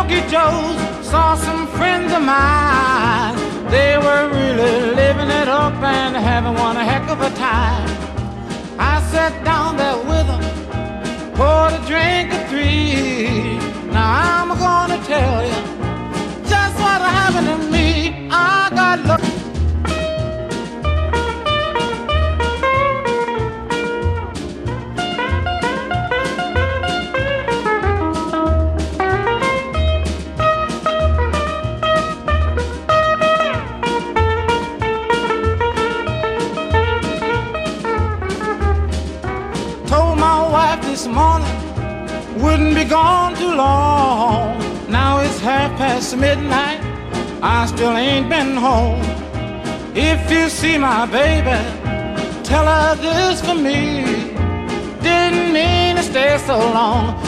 Funky Joe's, saw some friends of mine. They were really living it up and having one heck of a time. I sat down there with them, poured a drink or three. Now I'm gonna tell you just what happened to me. I got lucky. This morning wouldn't be gone too long. Now it's midnight, I still ain't been home. If you see my baby, tell her this for me. Didn't mean to stay so long.